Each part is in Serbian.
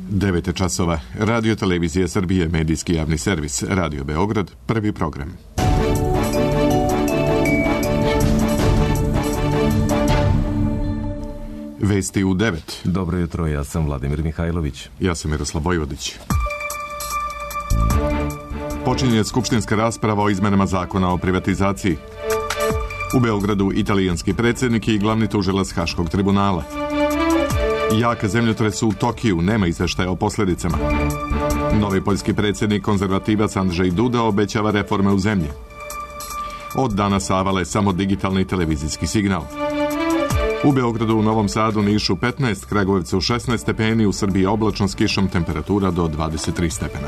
9 časova. Radio Televizija Srbije, medijski javni servis, Radio Beograd, prvi program. Vesti u 9. Dobro jutro, ja sam Vladimir Mihajlović. Ja sam Miroslav Vojvodić. Počinje skupštinska rasprava o izmenama zakona o privatizaciji. U Beogradu italijanski predsjednik i glavni tužilac Haškog tribunala. Jak zemljotres u Tokiju, nema izveštaja o posljedicama. Novi poljski predsjednik konzervativac Andrzej Duda obećava reforme u zemlji. Od danas avale samo digitalni televizijski signal. U Beogradu, u Novom Sadu, Nišu 15, Kragujevcu 16 stepeni, u Srbiji oblačno s kišom, temperatura do 23 stepena.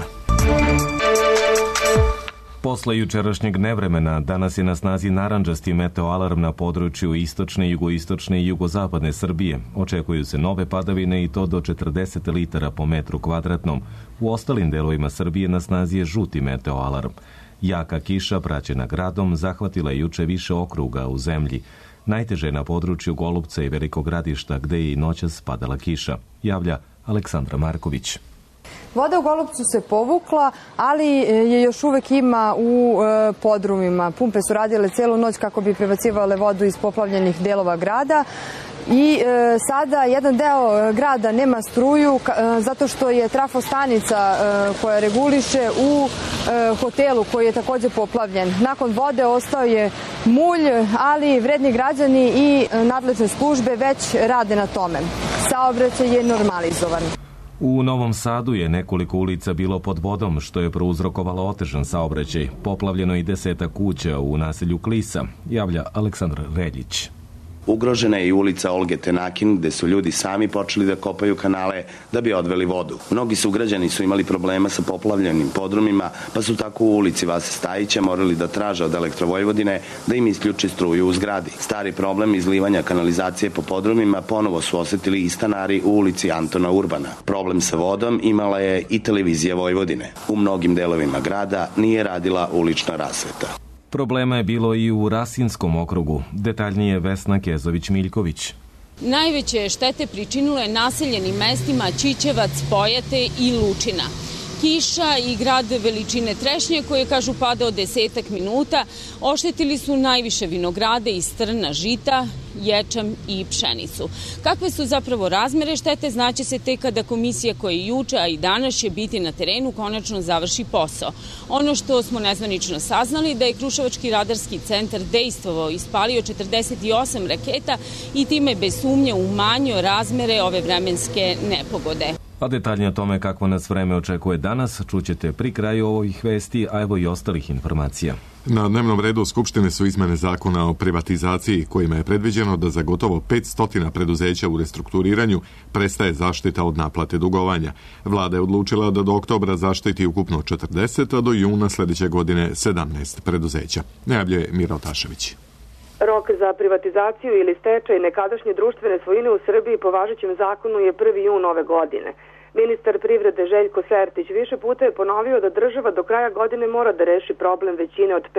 Posle jučerašnjeg nevremena, danas je na snazi narandžasti meteoalarm na području istočne, jugoistočne i jugozapadne Srbije. Očekuju se nove padavine i to do 40 litara po metru kvadratnom. U ostalim delovima Srbije na snazi je žuti meteoalarm. Jaka kiša, praćena gradom, zahvatila je juče više okruga u zemlji. Najteže je na području Golupca i Velikog Gradišta, gde je i noćas padala kiša, javlja Aleksandra Marković. Voda u Golupcu se povukla, ali je još uvek ima u podrumima. Pumpe su radile celu noć kako bi prebacivale vodu iz poplavljenih delova grada. I sada jedan deo grada nema struju zato što je trafostanica koja reguliše u hotelu koji je također poplavljen. Nakon vode ostao je mulj, ali vredni građani i nadležne službe već rade na tome. Saobraćaj je normalizovan. U Novom Sadu je nekoliko ulica bilo pod vodom, što je prouzrokovalo otežan saobraćaj. Poplavljeno i 10 kuća u naselju Klisa, javlja Aleksandar Reljić. Ugrožena je i ulica Olge Tenakin, gde su ljudi sami počeli da kopaju kanale da bi odveli vodu. Mnogi sugrađani su imali problema sa poplavljenim podrumima, pa su tako u ulici Vase Stajića morali da traže od Elektrovojvodine da im isključi struju u zgradi. Stari problem izlivanja kanalizacije po podrumima ponovo su osetili i stanari u ulici Antona Urbana. Problem sa vodom imala je i Televizija Vojvodine. U mnogim delovima grada nije radila ulična rasveta. Problema je bilo i u Rasinskom okrugu, detaljnije Vesna Kezović-Miljković. Najveće štete pričinile naseljenim mestima Ćićevac, Pojate i Lučina. Kiša i grad veličine trešnje, koje kažu pada od 10 minuta, oštetili su najviše vinograde i strna žita, ječam i pšenicu. Kakve su zapravo razmere štete, znaće se tek kada komisija koja je juče, a i danas će biti na terenu, konačno završi posao. Ono što smo nezvanično saznali da je Kruševački radarski centar dejstvovao i ispalio 48 raketa i time bez sumnje umanjio razmere ove vremenske nepogode. A detaljnije o tome kako nas vreme očekuje danas čućete pri kraju ovih vesti, a evo i ostalih informacija. Na dnevnom redu Skupštine su izmene zakona o privatizaciji, kojima je predviđeno da za gotovo 500 preduzeća u restrukturiranju prestaje zaštita od naplate dugovanja. Vlada je odlučila da do oktobra zaštiti ukupno 40, a do juna sljedeće godine 17 preduzeća. Najavljuje Mira Otašević. Rok za privatizaciju ili stečaj nekadašnje društvene svojine u Srbiji po važećem zakonu je 1. jun ove godine. Ministar privrede Željko Sertić više puta je ponovio da država do kraja godine mora da reši problem većine od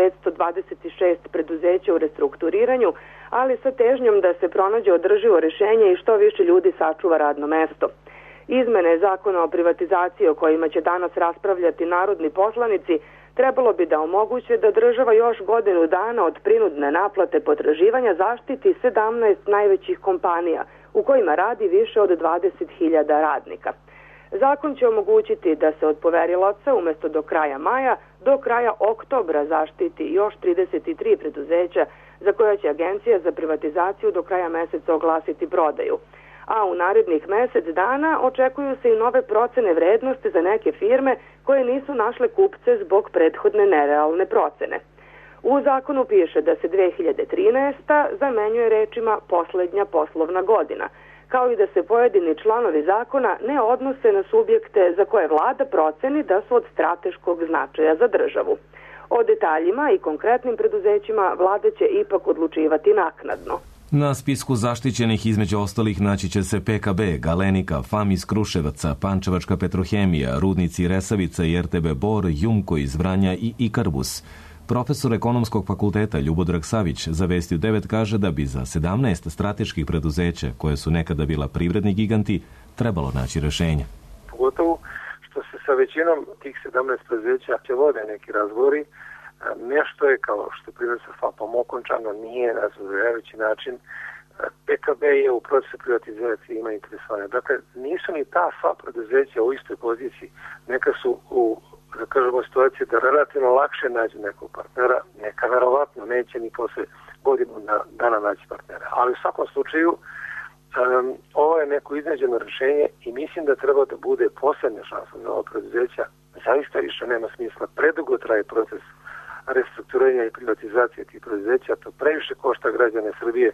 526 preduzeća u restrukturiranju, ali sa težnjom da se pronađe održivo rješenje i što više ljudi sačuva radno mesto. Izmene zakona o privatizaciji o kojima će danas raspravljati narodni poslanici trebalo bi da omoguće da država još godinu dana od prinudne naplate potraživanja zaštiti 17 najvećih kompanija u kojima radi više od 20.000 radnika. Zakon će omogućiti da se od poverilaca umjesto do kraja maja do kraja oktobra zaštiti još 33 preduzeća za koja će Agencija za privatizaciju do kraja meseca oglasiti prodaju. A u narednih mjesec dana očekuju se i nove procene vrednosti za neke firme koje nisu našle kupce zbog prethodne nerealne procene. U zakonu piše da se 2013. zamenjuje rečima posljednja poslovna godina, kao i da se pojedini članovi zakona ne odnose na subjekte za koje vlada proceni da su od strateškog značaja za državu. O detaljima i konkretnim preduzećima vlada će ipak odlučivati naknadno. Na spisku zaštićenih između ostalih naći će se PKB, Galenika, FAM iz Kruševaca, Pančevačka Petrohemija, Rudnici Resavica i RTB Bor, Jumko iz Vranja i Ikarbus. Profesor ekonomskog fakulteta Ljubodrag Savić za Vesti u 9 kaže da bi za 17 strateških preduzeća, koje su nekada bila privredni giganti, trebalo naći rešenje. pogotovo što se sa većinom tih 17 preduzeća će vode neki razgovori. Nešto je, kao što je primjer sa FAP-om okončano, nije na zadovoljavajući način. PKB je u procesu privatizacije, ima interesovanje. Dakle, nisu ni ta sva preduzeća u istoj poziciji. Neka su u, da kažemo, situaciji da relativno lakše nađu nekog partnera, neka verovatno neće ni posle godinu dana naći partnera. Ali u svakom slučaju, ovo je neko iznađeno rešenje i mislim da treba da bude poslednja šansa za ova preduzeća. Zaista više nema smisla. Predugo traje proces restrukturiranja i privatizacije tih preduzeća. To previše košta građane Srbije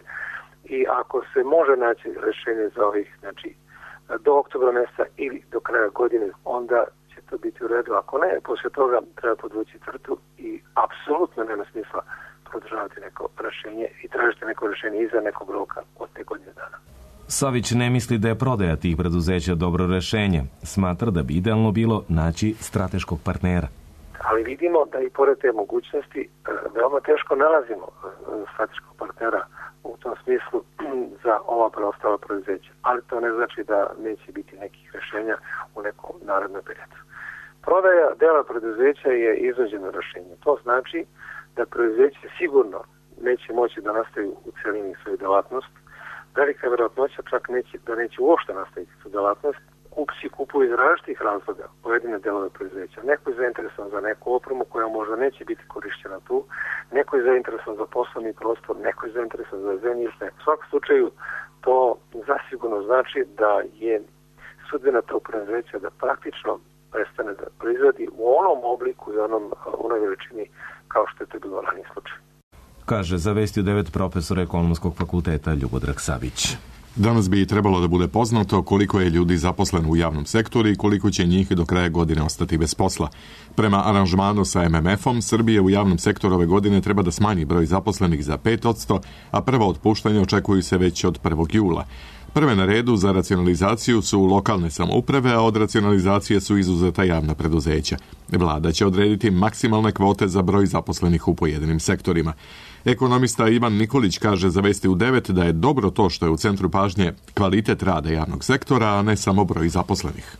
i ako se može naći rešenje za ovih, znači, do oktobra meseca ili do kraja godine, onda će to biti u redu. Ako ne, posle toga treba podvući crtu i apsolutno nema smisla podržavati neko rešenje i tražiti neko rešenje iza nekog roka od te godine dana. Savić ne misli da je prodaja tih preduzeća dobro rešenje. Smatra da bi idealno bilo naći strateškog partnera. Ali vidimo da i pored te mogućnosti veoma teško nalazimo strateškog partnera u tom smislu za ova preostala preduzeća. Ali to ne znači da neće biti nekih rešenja u nekom narednom periodu. Prodaja dela preduzeća je iznuđeno rešenje. To znači da preduzeće sigurno neće moći da nastavi u celini svoju delatnost. Velika je verovatnoća čak da neće uopšte nastaviti tu delatnost. Kupci kupuju iz različitih razloga pojedine delove preduzeća. Neko je zainteresovan za neku opremu koja možda neće biti korišćena tu, neko je zainteresovan za poslovni prostor, neko je zainteresovan za zemljište. U svakom slučaju to zasigurno znači da je sudbina tog preduzeća da praktično prestane da proizvodi u onom obliku i onoj veličini kao što je to bilo ranije slučaj. Kaže za Vesti u 9 profesor Ekonomskog fakulteta Ljubodrag Savić. Danas bi trebalo da bude poznato koliko je ljudi zaposleno u javnom sektoru i koliko će njih do kraja godine ostati bez posla. Prema aranžmanu sa MMF-om, Srbija u javnom sektoru ove godine treba da smanji broj zaposlenih za 5%, a prva otpuštanja očekuju se već od 1. jula. Prve na redu za racionalizaciju su lokalne samouprave, a od racionalizacije su izuzeta javna preduzeća. Vlada će odrediti maksimalne kvote za broj zaposlenih u pojedinim sektorima. Ekonomista Ivan Nikolić kaže za Vesti u 9 da je dobro to što je u centru pažnje kvalitet rada javnog sektora, a ne samo broj zaposlenih.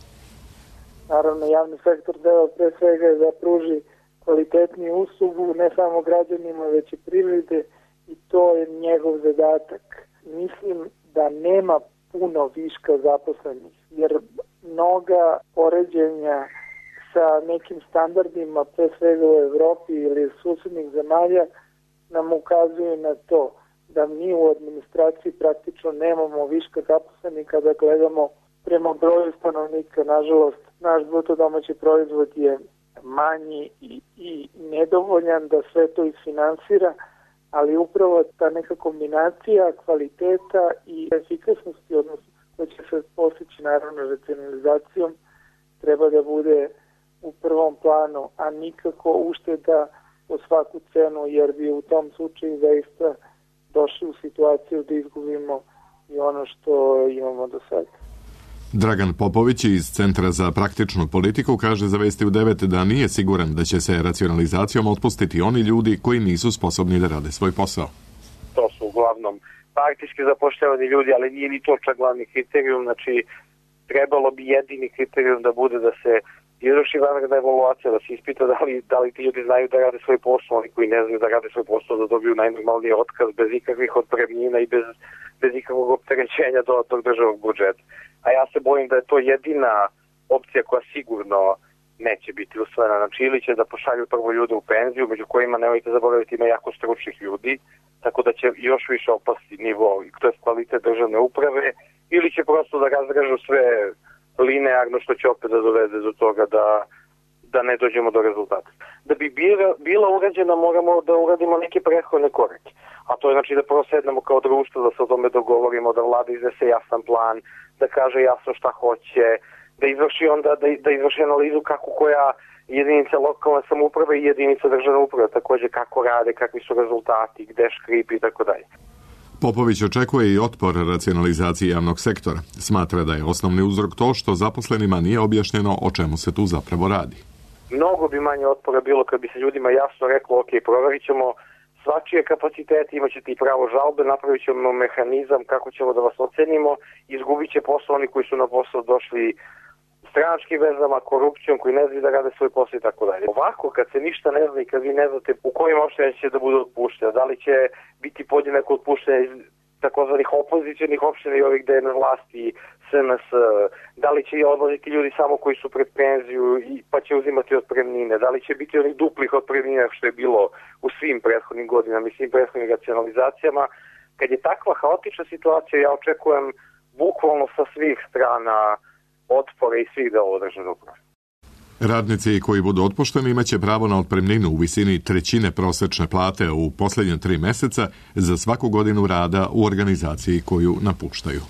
Naravno, javni sektor treba pre svega da pruži kvalitetniju uslugu ne samo građanima, već i privrede i to je njegov zadatak. Mislim da nema puno viška zaposlenih, jer mnoga poređenja sa nekim standardima, pre svega u Evropi ili susednih zemalja, nam ukazuje na to da mi u administraciji praktično nemamo viška zaposlenih kada gledamo prema broju stanovnika. Nažalost, naš bruto domaći proizvod je manji i nedovoljan da sve to isfinansira, ali upravo ta neka kombinacija kvaliteta i efikasnosti, odnosno koja će se postići naravno racionalizacijom, treba da bude u prvom planu, a nikako ušteda po svaku cenu, jer bi u tom slučaju zaista došli u situaciju da izgubimo i ono što imamo do sada. Dragan Popović iz Centra za praktičnu politiku kaže za Vesti u 9 da nije siguran da će se racionalizacijom otpustiti oni ljudi koji nisu sposobni da rade svoj posao. To su uglavnom partijski zapošljavani ljudi, ali nije ni to čak glavni kriterijum, znači trebalo bi jedini kriterijum da bude da se izvrši vanredna evaluacija, da se ispita da li ti ljudi znaju da rade svoj posao, oni koji ne znaju da rade svoj posao da dobiju najnormalniji otkaz bez ikakvih otpremnina i bez ikakvog opterećenja dodatnog državnog budžeta. A ja se bojim da je to jedina opcija koja sigurno neće biti usvojena. Znači ili će da pošalju prvo ljude u penziju, među kojima nemojte zaboraviti ima jako stručnih ljudi, tako da će još više opasti nivo, to je kvalitet državne uprave, ili će prosto da razrežu sve linearno, što će opet da dovede do toga da ne dođemo do rezultata. Da bi bila urađena, moramo da uradimo neke prethodne korake. A to je znači da prvo sednemo kao društvo, da se o tome dogovorimo, da vlada iznese jasan plan, da kaže jasno šta hoće, da izvrši onda da izvrši analizu kako koja jedinica lokalne samouprave i jedinica državne uprave, takođe kako rade, kakvi su rezultati, gde škripi i tako dalje. Popović očekuje i otpor racionalizaciji javnog sektora. Smatra da je osnovni uzrok to što zaposlenima nije objašnjeno o čemu se tu zapravo radi. Mnogo bi manje otpora bilo kad bi se ljudima jasno reklo, ok, proverit ćemo svačije kapacitete, imat ćete i pravo žalbe, napravit ćemo mehanizam kako ćemo da vas ocenimo, izgubit će posao oni koji su na posao došli stranačkim vezama, korupcijom, koji ne znaju da rade svoj posao i tako dalje. Ovako, kad se ništa ne zna i kad vi ne znate u kojim opštinama će da budu otpuštene, da li će biti podjednako otpuštene iz takozvanih opozicionih opština i ovih gde je na vlasti SNS, da li će odlaziti ljudi samo koji su pred penziju pa će uzimati otpremnine, da li će biti onih duplih otpremnina što je bilo u svim prethodnim godinama i svim prethodnim racionalizacijama. Kad je takva haotična situacija, ja očekujem bukvalno sa svih strana otpore i svih delova državne uprave. Radnici koji budu otpušteni imaće pravo na otpremninu u visini 1/3 prosečne plate u posljednje 3 meseca za svaku godinu rada u organizaciji koju napuštaju.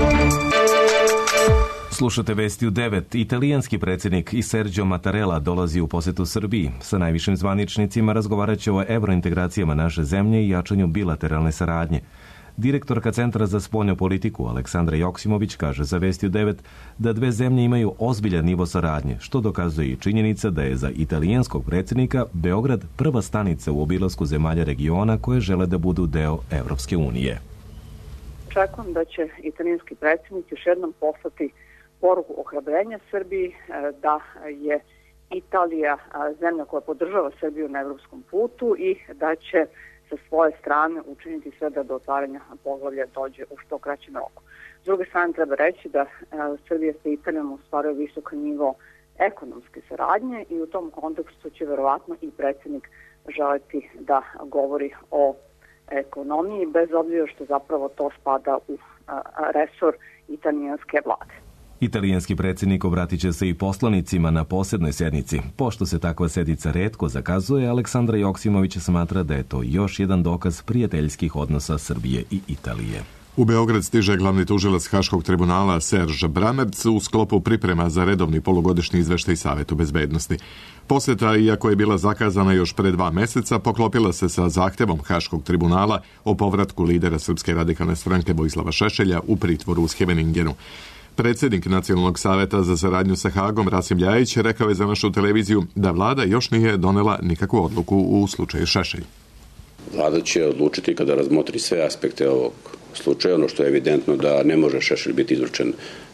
Slušate vesti u 9. Italijanski predsjednik Sergio Mattarella dolazi u posetu Srbiji. Sa najvišim zvaničnicima razgovarat će o evrointegracijama naše zemlje i jačanju bilateralne saradnje. Direktorka Centra za spoljnu politiku Aleksandra Joksimović kaže za vesti u 9 da dve zemlje imaju ozbiljan nivo saradnje, što dokazuje i činjenica da je za italijanskog predsjednika Beograd prva stanica u obilasku zemalja regiona koje žele da budu deo Evropske unije. Očekujem da će italijanski predsjednik još jednom poslati poruku ohrabrenja Srbiji, da je Italija zemlja koja podržava Srbiju na evropskom putu i da će sa svoje strane učiniti sve da do otvaranja poglavlja dođe u što kraćem roku. S druge strane treba reći da Srbija sa Italijom ostvaruje visok nivo ekonomske saradnje i u tom kontekstu će verovatno i predsjednik želeti da govori o ekonomiji, bez obzira što zapravo to spada u resor italijanske vlade. Italijanski predsjednik obratit će se i poslanicima na posebnoj sjednici. Pošto se takva sjednica retko zakazuje, Aleksandra Joksimović smatra da je to još jedan dokaz prijateljskih odnosa Srbije i Italije. U Beograd stiže glavni tužilac Haškog tribunala Serž Bramerc u sklopu priprema za redovni polugodišnji izveštaj Savetu bezbednosti. Posjeta, iako je bila zakazana još pre 2 meseca, poklopila se sa zahtevom Haškog tribunala o povratku lidera Srpske radikalne stranke Vojislava Šešelja u pritvoru u Scheveningenu. Predsjednik Nacionalnog saveta za saradnju sa Hagom Rasim Ljajić rekao je za našu televiziju da vlada još nije donela nikakvu odluku u slučaju Šešelj. Vlada će odlučiti kada razmotri sve aspekte ovog slučaja. Ono što je evidentno da ne može Šešelj biti izručen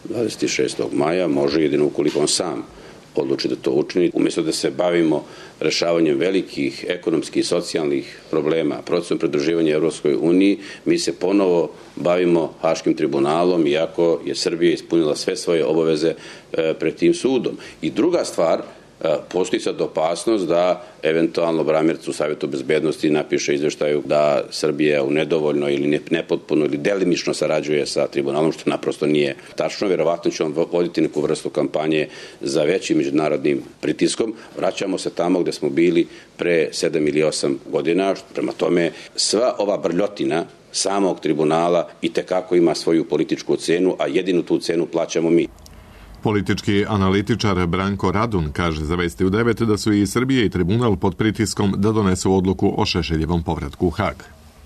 26. maja, može jedino ukoliko on sam odluči da to učini. Umjesto da se bavimo rešavanjem velikih ekonomskih i socijalnih problema, procesom pridruživanja Evropskoj uniji, mi se ponovo bavimo Haškim tribunalom, iako je Srbija ispunila sve svoje obaveze pred tim sudom. I druga stvar, postoji sad opasnost da eventualno Bramerc u Savjetu bezbednosti napiše izveštaju da Srbija u nedovoljno ili nepotpuno ili delimično sarađuje sa tribunalom, što naprosto nije tačno. Vjerovatno će on voditi neku vrstu kampanje za većim međunarodnim pritiskom. Vraćamo se tamo gde smo bili pre 7 ili 8 godina. Prema tome, sva ova brljotina samog tribunala itekako ima svoju političku cenu, a jedinu tu cenu plaćamo mi. Politički analitičar Branko Radun kaže za vesti u 9 da su i Srbije i tribunal pod pritiskom da donesu odluku o Šešeljevom povratku u Hag.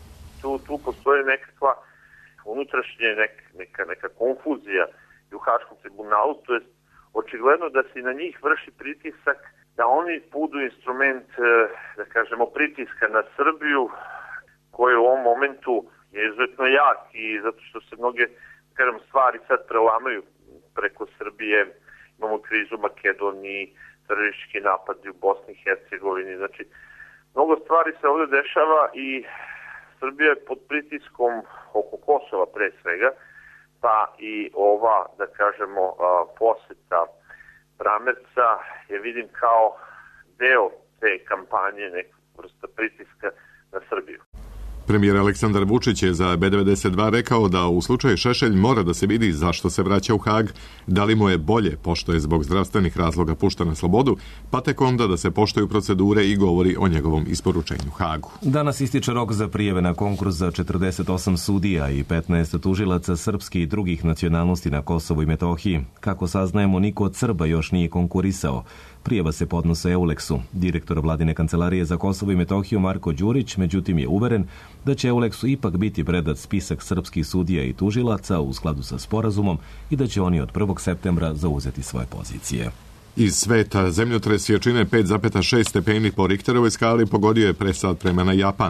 Tu postoji nekakva unutrašnja neka konfuzija u Haškom tribunalu, to je očigledno da se na njih vrši pritisak da oni budu instrument, da kažemo, pritiska na Srbiju, koji u ovom momentu je izuzetno jak i zato što se mnoge, kažem, stvari sad prelamaju preko Srbije. Imamo krizu u Makedoniji, teroristički napadi u Bosni i Hercegovini. Znači, mnogo stvari se ovdje dešava i Srbija je pod pritiskom oko Kosova pre svega, pa i ova, da kažemo, poseta Bramerca je vidim kao deo te kampanje, neka vrsta pritiska na Srbiju. Premijer Aleksandar Vučić je za B92 rekao da u slučaju Šešelj mora da se vidi zašto se vraća u Hag, da li mu je bolje pošto je zbog zdravstvenih razloga pušten na slobodu, pa tek onda da se poštuju procedure i govori o njegovom isporučenju Hagu. Danas ističe rok za prijave na konkurs za 48 sudija i 15 tužilaca srpskih i drugih nacionalnosti na Kosovu i Metohiji. Kako saznajemo, niko od Srba još nije konkurisao. Prijava se podnose Euleksu. Direktor vladine kancelarije za Kosovo i Metohiju Marko Đurić, međutim, je uveren da će Euleksu ipak biti predat spisak srpskih sudija i tužilaca u skladu sa sporazumom i da će oni od 1. septembra zauzeti svoje pozicije. Iz sveta zemljotres jačine 5,6 stepeni po Richterovoj skali pogodio je presad prema na Japan.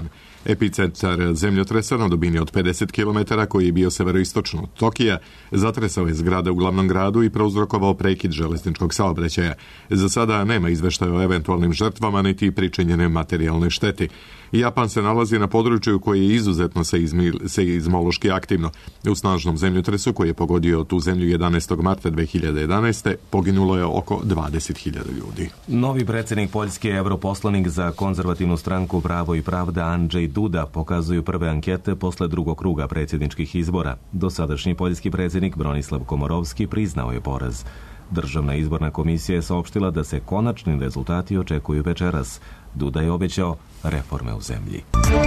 Epicentar zemljotresa na dubini od 50 km koji je bio severoistočno od Tokija zatresao je zgrade u glavnom gradu i prouzrokovao prekid železničkog saobraćaja. Za sada nema izveštaja o eventualnim žrtvama niti pričinjene materijalne šteti. Japan se nalazi na području koje je izuzetno seizmološki aktivno. U snažnom zemljotresu koji je pogodio tu zemlju 11. marta 2011. poginulo je oko 20.000 ljudi. Novi predsjednik Poljske, europoslanik za konzervativnu stranku Pravo i pravda Andrzej Duda pokazuju prve ankete posle drugog kruga predsjedničkih izbora. Dosadašnji poljski predsjednik Bronislav Komorovski priznao je poraz. Državna izborna komisija je saopštila da se konačni rezultati očekuju večeras. Duda je obećao reforme u zemlji.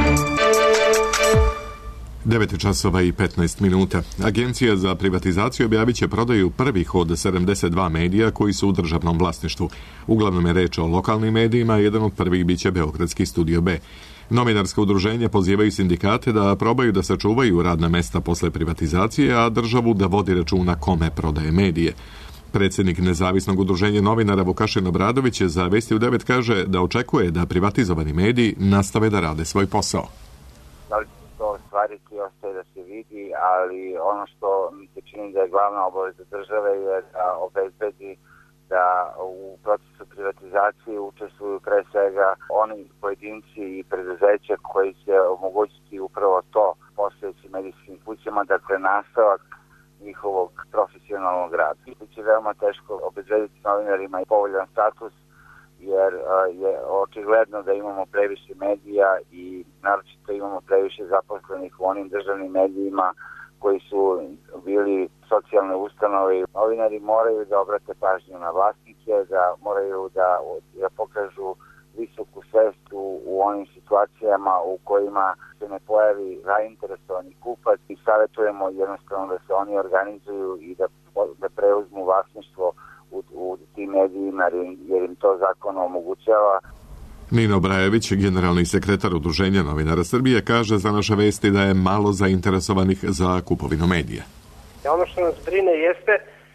9 časova i 15 minuta. Agencija za privatizaciju objavit će prodaju prvih od 72 medija koji su u državnom vlasništvu. Uglavnom je reč o lokalnim medijima, jedan od prvih biće Beogradski Studio B. Novinarska udruženja pozivaju sindikate da probaju da sačuvaju radna mesta posle privatizacije, a državu da vodi računa kome prodaje medije. Predsjednik nezavisnog udruženja novinara Vukašin Obradović za Vesti u 9 kaže da očekuje da privatizovani mediji nastave da rade svoj posao. Da li će to ostvariti, ostaje da se vidi, ali ono što mi se čini da je glavna obaveza države je da obezbedi da u procesu privatizacije učestvuju pre svega oni pojedinci i preduzeća koji će omogućiti upravo to postojećim medijskim kućama, dakle nastavak njihovog profesionalnog rada. Biće veoma teško obezbediti novinarima i povoljan status, jer je očigledno da imamo previše medija i naročito imamo previše zaposlenih u onim državnim medijima koji su bili socijalne ustanove. Novinari moraju da obrate pažnju na vlasnike, da moraju da pokažu visoku svest u onim situacijama u kojima se ne pojavi zainteresovani kupac i savjetujemo jednostavno da se oni organizuju i da preuzmu vlasništvo u tim medijima jer im to zakon omogućava. Nino Brajević, generalni sekretar Udruženja novinara Srbije, kaže za naše vesti da je malo zainteresovanih za kupovinu medija. Ono što nas brine jeste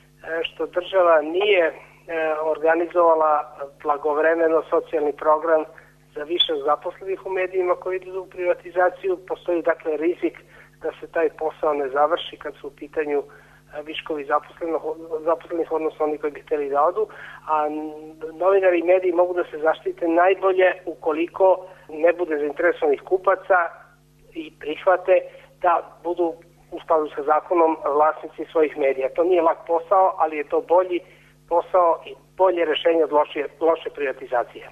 što država nije organizovala blagovremeno socijalni program za više zaposlenih u medijima koji idu u privatizaciju. Postoji dakle rizik da se taj posao ne završi kad su u pitanju viškovi zaposlenih, odnosno oni koji bi htjeli da odu, a novinari i mediji mogu da se zaštite najbolje ukoliko ne bude zainteresovanih kupaca i prihvate da budu u skladu sa zakonom vlasnici svojih medija. To nije lak posao, ali je to bolji posao i bolje rešenje od loše privatizacije.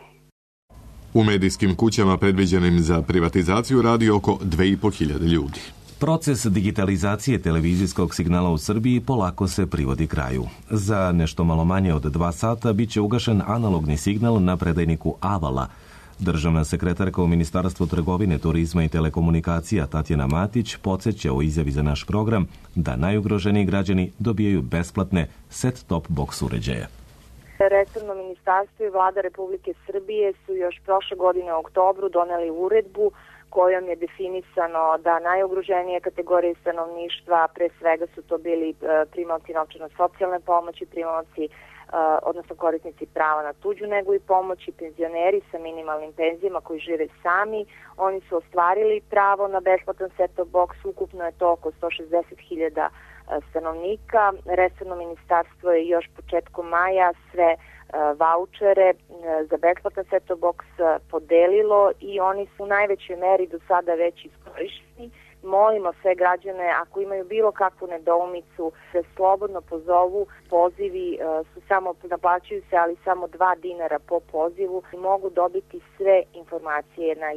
U medijskim kućama predviđenim za privatizaciju radi oko 2.500 ljudi. Proces digitalizacije televizijskog signala u Srbiji polako se privodi kraju. Za nešto malo manje od 2 sata bit će ugašen analogni signal na predajniku Avala. Državna sekretarka u Ministarstvu trgovine, turizma i telekomunikacija Tatjana Matić podsjeća u izjavi za naš program da najugroženiji građani dobijaju besplatne set-top box uređaje. Resorno ministarstvo i Vlada Republike Srbije su još prošle godine u oktobru doneli uredbu kojom je definisano da najugroženije kategorije stanovništva, pre svega su to bili primaoci novčano-socijalne pomoći, primaoci odnosno korisnici prava na tuđu negu i pomoći, penzioneri sa minimalnim penzijama koji žive sami. Oni su ostvarili pravo na besplatan set-top box, ukupno je to oko 160.000 stanovnika. Resorno ministarstvo je još početkom maja sve vaučere za besplatan set-top box podelilo i oni su u najvećoj meri do sada već iskorišteni. Molimo sve građane, ako imaju bilo kakvu nedoumicu, da slobodno pozovu. Pozivi su samo, naplaćuju se, ali samo 2 dinara po pozivu. Mogu dobiti sve informacije na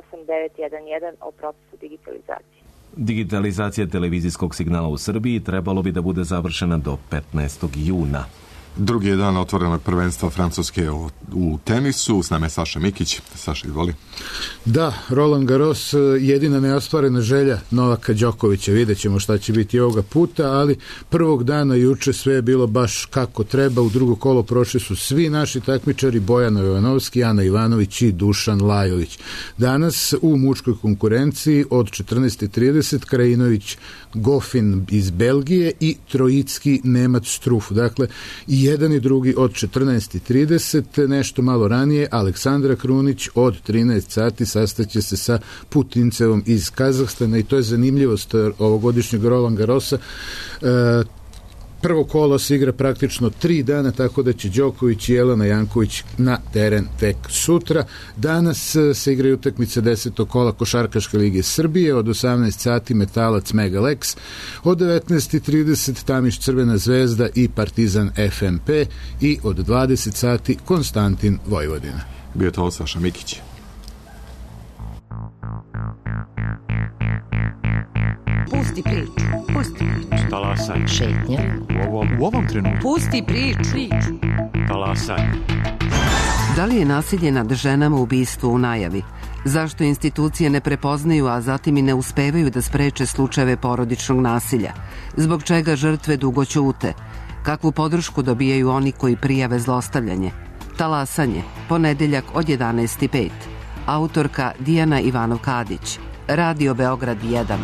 18911 o procesu digitalizacije. Digitalizacija televizijskog signala u Srbiji trebalo bi da bude završena do 15. juna. Drugi je dan otvorenog prvenstva Francuske u tenisu. S nama je Saša Mikić. Saša, izvoli. Da, Roland Garros, jedina neostvarena želja Novaka Đokovića. Vidjet ćemo šta će biti ovoga puta, ali prvog dana juče sve je bilo baš kako treba. U drugo kolo prošli su svi naši takmičari, Bojana Jovanovski, Ana Ivanović i Dušan Lajović. Danas u muškoj konkurenciji od 14:30 Krajinović Gofin iz Belgije i Trojicki Nemac Struf. Dakle, i jedan i drugi od 14:30, nešto malo ranije Aleksandra Krunić od 13 sati sastaće se sa Putincevom iz Kazahstana i to je zanimljivost ovogodišnjeg Roland Garrosa. Prvo kolo se igra praktično 3 dana, tako da će Đoković i Jelena Janković na teren tek sutra. Danas se igraju utakmice 10. kola Košarkaške lige Srbije, od 18 sati Metalac Megalex, od 19:30 Tamiš Crvena zvezda i Partizan FNP i od 20 sati Konstantin Vojvodina. Bio to Saša Mikić. Pusti priču, pusti priču. Talasaj. Šetnja. U ovom trenutku. Pusti priču. Talasaj. Da li je nasilje nad ženama ubistvo u najavi? Zašto institucije ne prepoznaju, a zatim i ne uspevaju da spreče slučajeve porodičnog nasilja? Zbog čega žrtve dugo ćute? Kakvu podršku dobijaju oni koji prijave zlostavljanje? Talasanje, ponedeljak od 11:05. Autorka Dijana Ivanov-Kadić. Radio Beograd 1.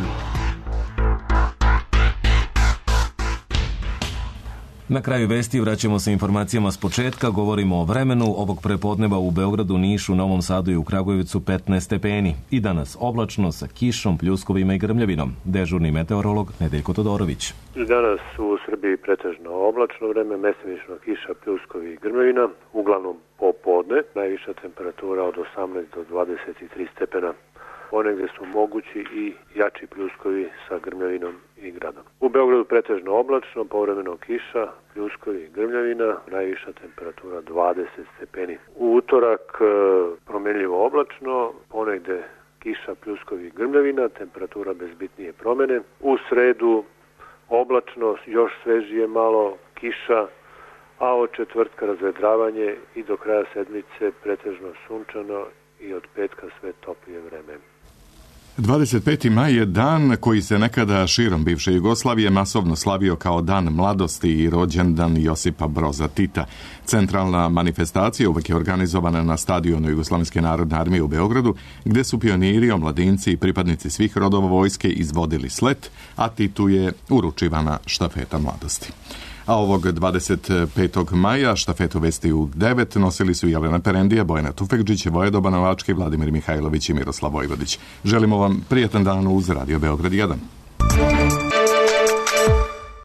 Na kraju vesti vraćamo se informacijama s početka. Govorimo o vremenu. Ovog prepodneva u Beogradu, Nišu, Novom Sadu i u Kragujevcu 15 stepeni. I danas oblačno sa kišom, pljuskovima i grmljavinom. Dežurni meteorolog Nedeljko Todorović. Danas u Srbiji pretežno oblačno vreme, mestimično kiša, pljuskovi i grmljavina. Uglavnom popodne, najviša temperatura od 18 do 23 stepena. Ponegde su mogući i jači pljuskovi sa grmljavinom i gradom. U Beogradu pretežno oblačno, povremeno kiša, pljuskovi i grmljavina, najviša temperatura 20 stepeni. U utorak promenljivo oblačno, ponegde kiša, pljuskovi i grmljavina, temperatura bez bitnije promene. U sredu oblačno, još svežije malo, kiša, a od četvrtka razvedravanje i do kraja sedmice pretežno sunčano i od petka sve toplije vreme. 25. maj je dan koji se nekada širom bivše Jugoslavije masovno slavio kao dan mladosti i rođendan Josipa Broza Tita. Centralna manifestacija uvek je organizovana na stadionu Jugoslovenske narodne armije u Beogradu, gde su pioniri, omladinci i pripadnici svih rodova vojske izvodili slet, a Titu je uručivana štafeta mladosti. A ovog 25. maja štafetu vesti u 9 nosili su Jelena Perendija, Bojana Tufekđić, Vojedo Banovački, Vladimir Mihajlović i Miroslav Vojvodić. Želimo vam prijetan dan uz Radio Beograd 1.